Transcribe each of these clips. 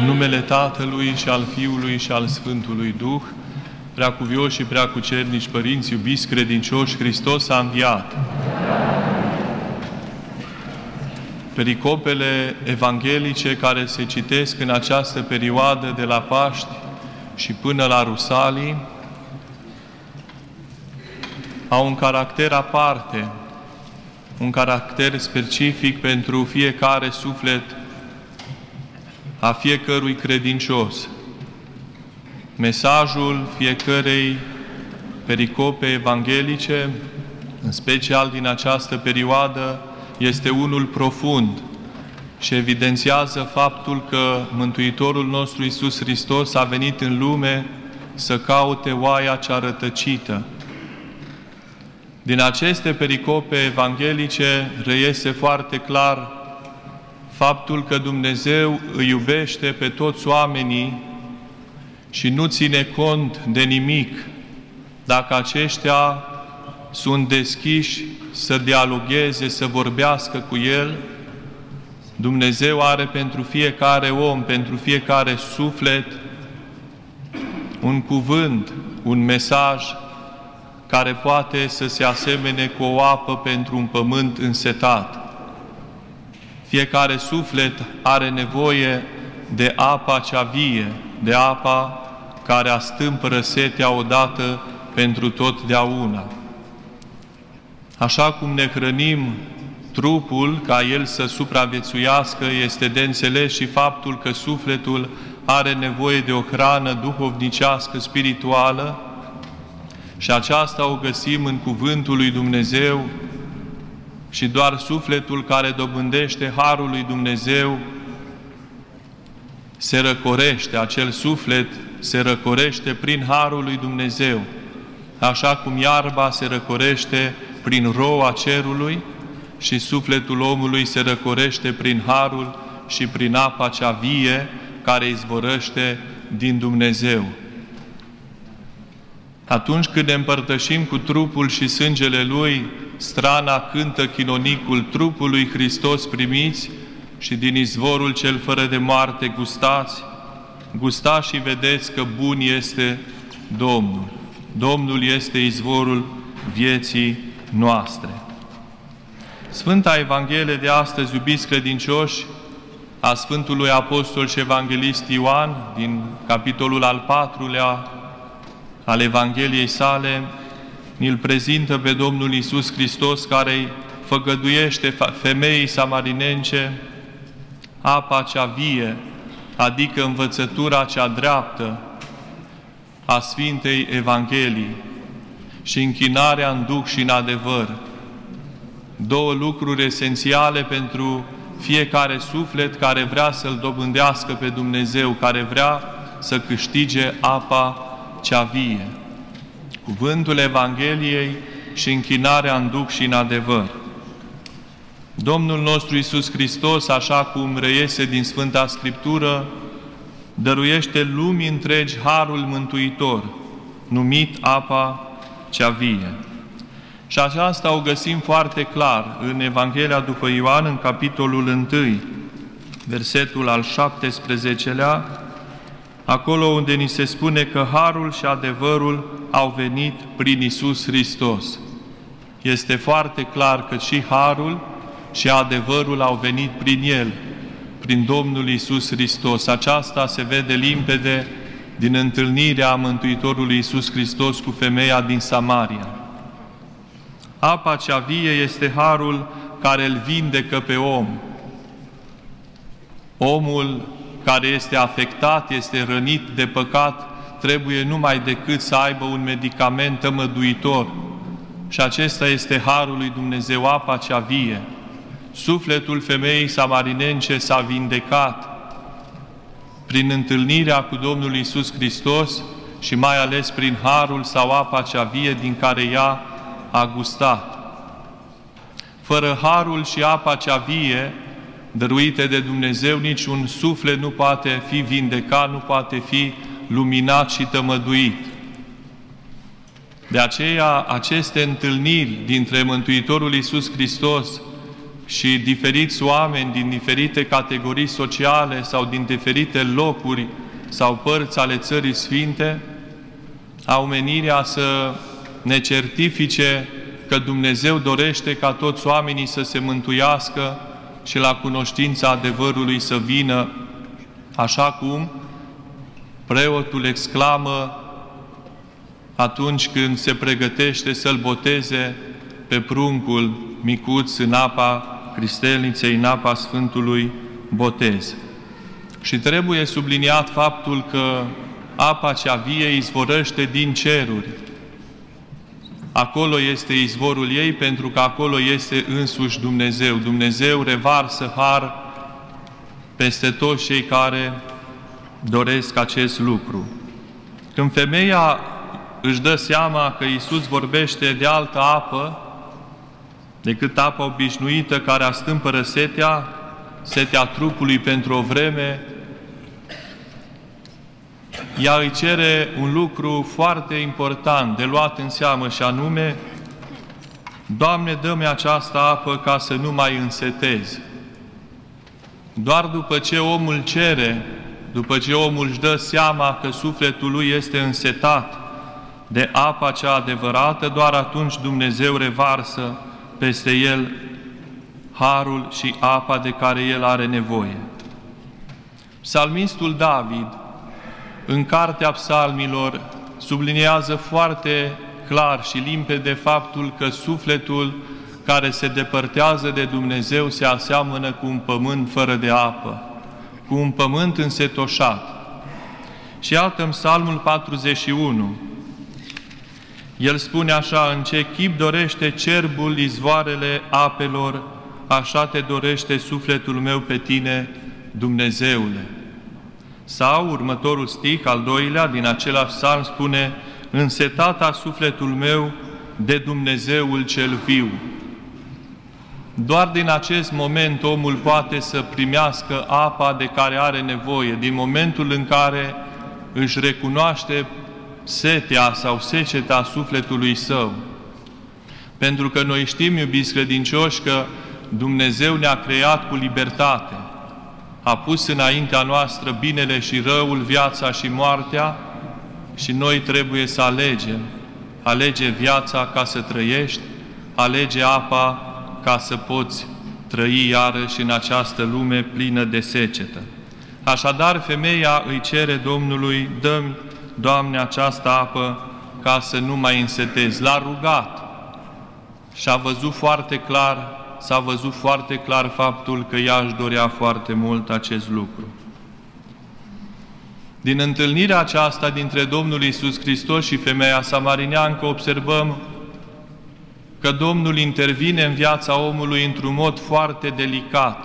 În numele Tatălui și al Fiului și al Sfântului Duh, preacuvioși și preacucernici părinți, iubiți credincioși, Hristos a înviat. Pericopele evanghelice care se citesc în această perioadă de la Paști și până la Rusalii au un caracter aparte, un caracter specific pentru fiecare suflet a fiecărui credincios. Mesajul fiecărei pericope evanghelice, în special din această perioadă, este unul profund și evidențiază faptul că Mântuitorul nostru Iisus Hristos a venit în lume să caute oaia cea rătăcită. Din aceste pericope evanghelice reiese foarte clar faptul că Dumnezeu îi iubește pe toți oamenii și nu ține cont de nimic dacă aceștia sunt deschiși să dialogueze, să vorbească cu El. Dumnezeu are pentru fiecare om, pentru fiecare suflet, un cuvânt, un mesaj care poate să se asemene cu o apă pentru un pământ însetat. Fiecare suflet are nevoie de apa cea vie, de apa care astâmpără setea odată pentru totdeauna. Așa cum ne hrănim trupul ca el să supraviețuiască, este de înțeles și faptul că sufletul are nevoie de o hrană duhovnicească, spirituală, și aceasta o găsim în Cuvântul lui Dumnezeu, și doar sufletul care dobândește harul lui Dumnezeu se răcorește, acel suflet se răcorește prin harul lui Dumnezeu, așa cum iarba se răcorește prin roa cerului și sufletul omului se răcorește prin harul și prin apa cea vie care izvorăște din Dumnezeu. Atunci când ne împărtășim cu trupul și sângele Lui, strana cântă chinonicul trupului Hristos primiți și din izvorul cel fără de moarte gustați, gustați și vedeți că bun este Domnul. Domnul este izvorul vieții noastre. Sfânta Evanghelie de astăzi, iubiți credincioși, a Sfântului Apostol și Evanghelist Ioan, din capitolul al 4-lea al Evangheliei sale, ni-l prezintă pe Domnul Iisus Hristos, care îi făgăduiește femeii samarinence apa cea vie, adică învățătura cea dreaptă a Sfintei Evanghelii și închinarea în Duh și în adevăr. Două lucruri esențiale pentru fiecare suflet care vrea să-L dobândească pe Dumnezeu, care vrea să câștige apa cea vie. Cuvântul Evangheliei și închinarea în Duh și în adevăr. Domnul nostru Iisus Hristos, așa cum reiese din Sfânta Scriptură, dăruiește lumii întregi harul mântuitor, numit apa cea vie. Și aceasta o găsim foarte clar în Evanghelia după Ioan, în capitolul 1, versetul al 17-lea, acolo unde ni se spune că harul și adevărul au venit prin Iisus Hristos. Este foarte clar că și harul și adevărul au venit prin El, prin Domnul Iisus Hristos. Aceasta se vede limpede din întâlnirea Mântuitorului Iisus Hristos cu femeia din Samaria. Apa cea vie este harul care îl vindecă pe om. Omul care este afectat, este rănit de păcat, trebuie numai decât să aibă un medicament tămăduitor. Și acesta este harul lui Dumnezeu, apa cea vie. Sufletul femeii samarinence s-a vindecat prin întâlnirea cu Domnul Iisus Hristos și mai ales prin harul sau apa cea vie din care ea a gustat. Fără harul și apa cea vie dăruite de Dumnezeu, niciun suflet nu poate fi vindecat, nu poate fi luminat și tămăduit. De aceea, aceste întâlniri dintre Mântuitorul Iisus Hristos și diferiți oameni din diferite categorii sociale sau din diferite locuri sau părți ale Țării Sfinte au menirea să ne certifice că Dumnezeu dorește ca toți oamenii să se mântuiască și la cunoștința adevărului să vină, așa cum preotul exclamă atunci când se pregătește să-l boteze pe pruncul micuț în apa cristelniței, în apa Sfântului Botez. Și trebuie subliniat faptul că apa cea vie izvorăște din ceruri. Acolo este izvorul ei, pentru că acolo este însuși Dumnezeu. Dumnezeu revarsă har peste toți cei care doresc acest lucru. Când femeia își dă seama că Iisus vorbește de altă apă decât apa obișnuită care astâmpără setea trupului pentru o vreme, ea îi cere un lucru foarte important de luat în seamă, și anume: Doamne, dă-mi această apă ca să nu mai însetez. Doar după ce omul cere, după ce omul își dă seama că sufletul lui este însetat de apa cea adevărată, doar atunci Dumnezeu revarsă peste el harul și apa de care el are nevoie. Psalmistul David, în Cartea Psalmilor, subliniază foarte clar și limpede faptul că sufletul care se depărtează de Dumnezeu se aseamănă cu un pământ fără de apă, cu un pământ însetoșat. Și iată în Psalmul 41, el spune așa: în ce chip dorește cerbul izvoarele apelor, așa te dorește sufletul meu pe tine, Dumnezeule. Sau următorul stih, al doilea, din același psalm, spune: însetata sufletul meu de Dumnezeul cel viu. Doar din acest moment omul poate să primească apa de care are nevoie, din momentul în care își recunoaște setea sau seceta sufletului său. Pentru că noi știm, iubiți credincioși, că Dumnezeu ne-a creat cu libertate. A pus înaintea noastră binele și răul, viața și moartea, și noi trebuie să alegem. Alege viața ca să trăiești, alege apa ca să poți trăi iarăși în această lume plină de secetă. Așadar, femeia îi cere Domnului: dă-mi, Doamne, această apă ca să nu mai însetez. L-a rugat și s-a văzut foarte clar faptul că ea își dorea foarte mult acest lucru. Din întâlnirea aceasta dintre Domnul Iisus Hristos și femeia samarineancă observăm că Domnul intervine în viața omului într-un mod foarte delicat.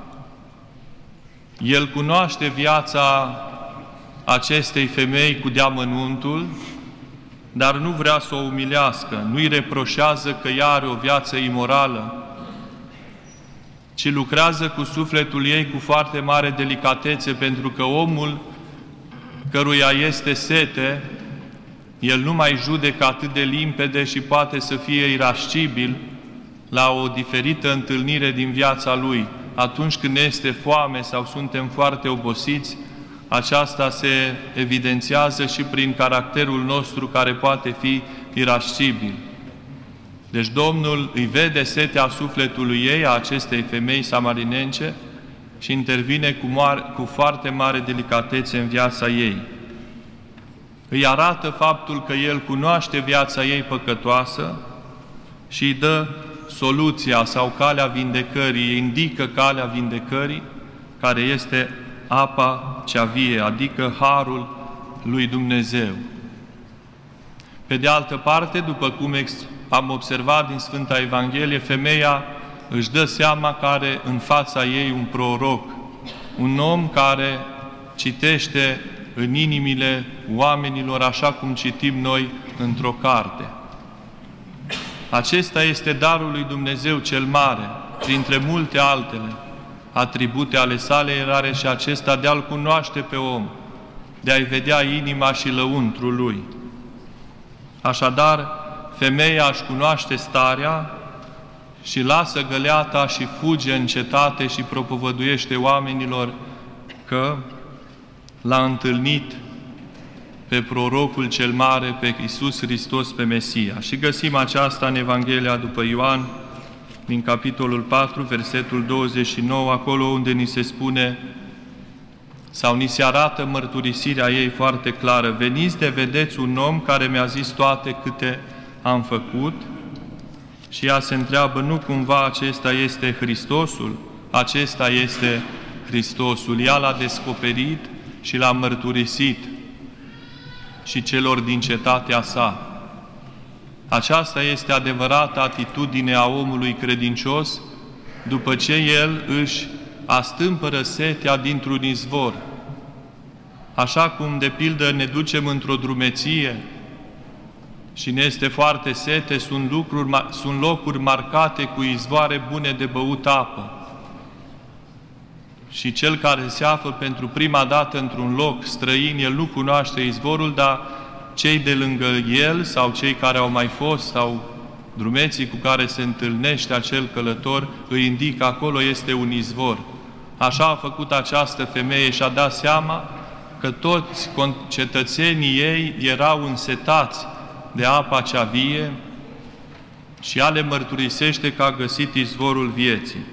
El cunoaște viața acestei femei cu deamănuntul, dar nu vrea să o umilească, nu-i reproșează că ea are o viață imorală, ci lucrează cu sufletul ei cu foarte mare delicatețe, pentru că omul căruia este sete, el nu mai judecă atât de limpede și poate să fie irascibil la o diferită întâlnire din viața lui. Atunci când este foame sau suntem foarte obosiți, aceasta se evidențiază și prin caracterul nostru care poate fi irascibil. Deci Domnul îi vede setea sufletului ei, a acestei femei samarinence, și intervine cu foarte mare delicatețe în viața ei. Îi arată faptul că El cunoaște viața ei păcătoasă și îi dă soluția sau calea vindecării, îi indică calea vindecării, care este apa cea vie, adică harul lui Dumnezeu. Pe de altă parte, după cum am observat din Sfânta Evanghelie, femeia își dă seama că are în fața ei un proroc, un om care citește în inimile oamenilor așa cum citim noi într-o carte. Acesta este darul lui Dumnezeu cel mare, printre multe altele atribute ale sale, el are și acesta de a-L cunoaște pe om, de a-i vedea inima și lăuntrul lui. Așadar, femeia își cunoaște starea și lasă găleata și fuge în cetate și propovăduiește oamenilor că l-a întâlnit pe prorocul cel mare, pe Iisus Hristos, pe Mesia. Și găsim aceasta în Evanghelia după Ioan, din capitolul 4, versetul 29, acolo unde ni se spune sau ni se arată mărturisirea ei foarte clară. Veniți de vedeți un om care mi-a zis toate câte am făcut. Și ea se întreabă, nu cumva acesta este Hristosul? Acesta este Hristosul. Ea l-a descoperit și l-a mărturisit și celor din cetatea sa. Aceasta este adevărata atitudine a omului credincios după ce el își astâmpără setea dintr-un izvor. Așa cum, de pildă, ne ducem într-o drumeție și ne este foarte sete, sunt locuri marcate cu izvoare bune de băut apă. Și cel care se află pentru prima dată într-un loc străin, el nu cunoaște izvorul, dar cei de lângă el sau cei care au mai fost sau drumeții cu care se întâlnește acel călător îi indică acolo este un izvor. Așa a făcut această femeie și a dat seama că toți cetățenii ei erau însetați de apa cea vie și ea le mărturisește că a găsit izvorul vieții.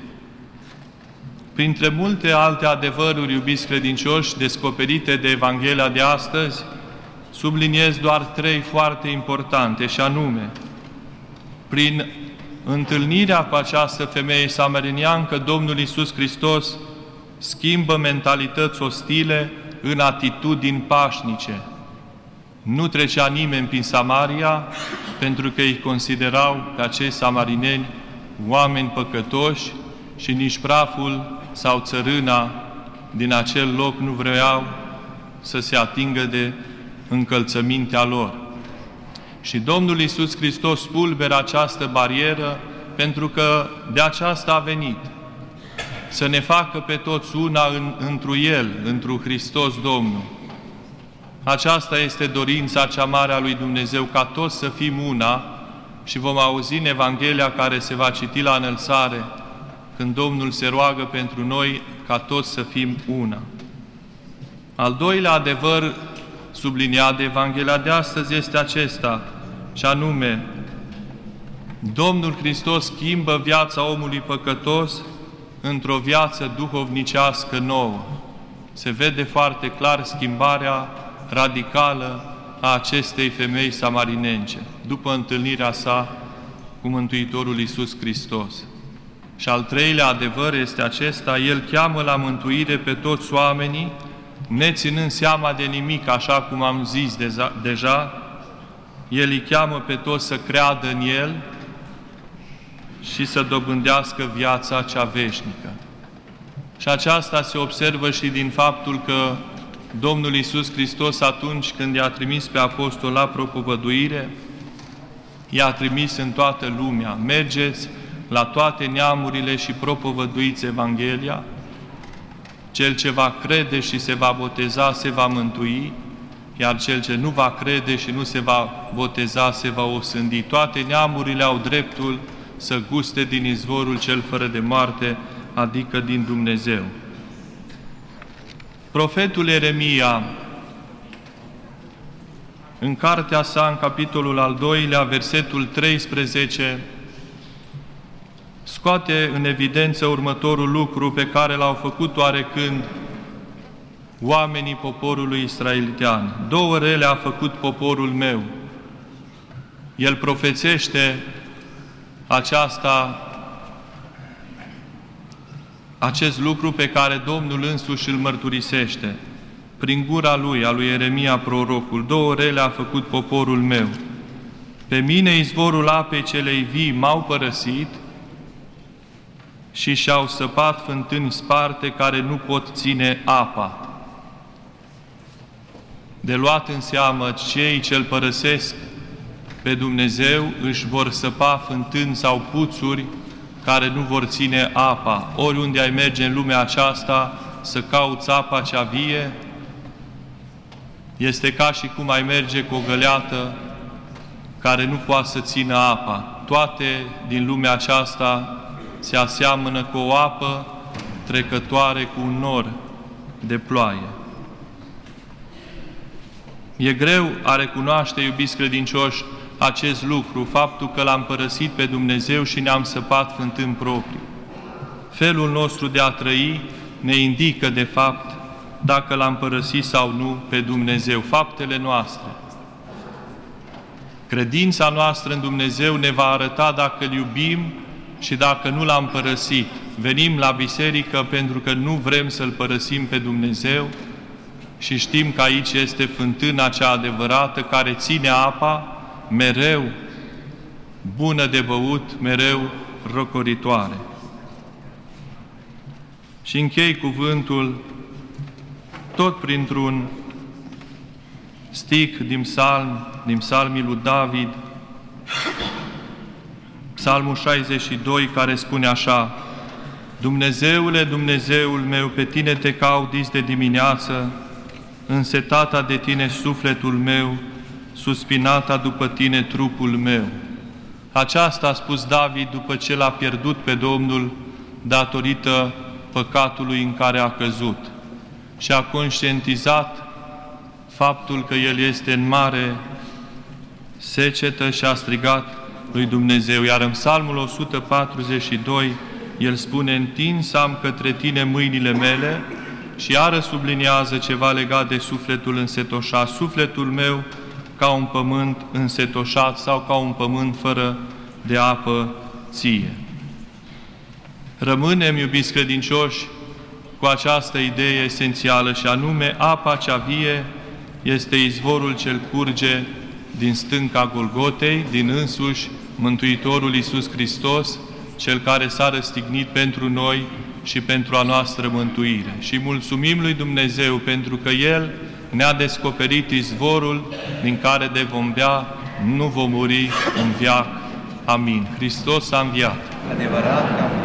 Printre multe alte adevăruri, iubiți credincioși, descoperite de Evanghelia de astăzi, subliniez doar 3 foarte importante, și anume, prin întâlnirea cu această femeie samariniancă, Domnul Iisus Hristos schimbă mentalități ostile în atitudini pașnice. Nu trecea nimeni prin Samaria, pentru că îi considerau pe acei samarineni oameni păcătoși și nici praful sau țărâna din acel loc nu vreau să se atingă de încălțămintea lor. Și Domnul Iisus Hristos spulberă această barieră pentru că de aceasta a venit, să ne facă pe toți una întru El, întru Hristos Domnul. Aceasta este dorința cea mare a lui Dumnezeu, ca toți să fim una, și vom auzi în Evanghelia care se va citi la înălțare, când Domnul se roagă pentru noi ca toți să fim una. Al doilea adevăr subliniat de Evanghelia de astăzi este acesta, și anume, Domnul Hristos schimbă viața omului păcătos într-o viață duhovnicească nouă. Se vede foarte clar schimbarea radicală a acestei femei samarinence, după întâlnirea sa cu Mântuitorul Iisus Hristos. Și al treilea adevăr este acesta, El cheamă la mântuire pe toți oamenii, neținând seama de nimic, așa cum am zis deja, El îi cheamă pe toți să creadă în El și să dobândească viața cea veșnică. Și aceasta se observă și din faptul că Domnul Iisus Hristos, atunci când i-a trimis pe apostol la propovăduire, i-a trimis în toată lumea. Mergeți la toate neamurile și propovăduiți Evanghelia. Cel ce va crede și se va boteza se va mântui, iar cel ce nu va crede și nu se va boteza se va osândi. Toate neamurile au dreptul să guste din izvorul cel fără de moarte, adică din Dumnezeu. Profetul Ieremia, în cartea sa, în capitolul al 2-lea, versetul 13, scoate în evidență următorul lucru pe care l-au făcut oarecând oamenii poporului israelitean. 2 rele a făcut poporul meu. El profețește acest lucru pe care Domnul însuși îl mărturisește prin gura lui, a lui Ieremia prorocul. 2 rele a făcut poporul meu. Pe mine izvorul apei celei vii m-au părăsit și și-au săpat fântâni sparte care nu pot ține apa. De luat în seamă, cei ce-L părăsesc pe Dumnezeu își vor săpa fântâni sau puțuri care nu vor ține apa. Oriunde ai merge în lumea aceasta să cauți apa cea vie, este ca și cum ai merge cu o găleată care nu poate să țină apa. toate din lumea aceasta se aseamănă cu o apă trecătoare cu un nor de ploaie. E greu a recunoaște, iubiți credincioși, acest lucru, faptul că L-am părăsit pe Dumnezeu și ne-am săpat fântân propriu. Felul nostru de a trăi ne indică, de fapt, dacă L-am părăsit sau nu pe Dumnezeu, faptele noastre. Credința noastră în Dumnezeu ne va arăta dacă Îl iubim și dacă nu L-am părăsit. Venim la biserică pentru că nu vrem să-L părăsim pe Dumnezeu și știm că aici este fântâna cea adevărată care ține apa mereu bună de băut, mereu răcoritoare. Și închei cuvântul tot printr-un stih din psalmii lui David, psalmul 62, care spune așa: Dumnezeule, Dumnezeul meu, pe Tine te caut dis de dimineață, însetata de Tine sufletul meu, suspinata după Tine trupul meu. Aceasta a spus David după ce L-a pierdut pe Domnul datorită păcatului în care a căzut și a conștientizat faptul că el este în mare secetă și a strigat lui Dumnezeu. Iar în Psalmul 142, el spune: întins am către Tine mâinile mele, și iară subliniază ceva legat de sufletul însetoșat. Sufletul meu ca un pământ însetoșat sau ca un pământ fără de apă ție. Rămânem, iubiți credincioși, cu această idee esențială și anume, apa cea vie este izvorul cel curge din stânca Golgotei, din însuși Mântuitorul Iisus Hristos, Cel care s-a răstignit pentru noi și pentru a noastră mântuire. Și mulțumim lui Dumnezeu pentru că El ne-a descoperit izvorul din care de vom bea, nu vom muri în veac. Amin. Hristos a înviat. Adevărat că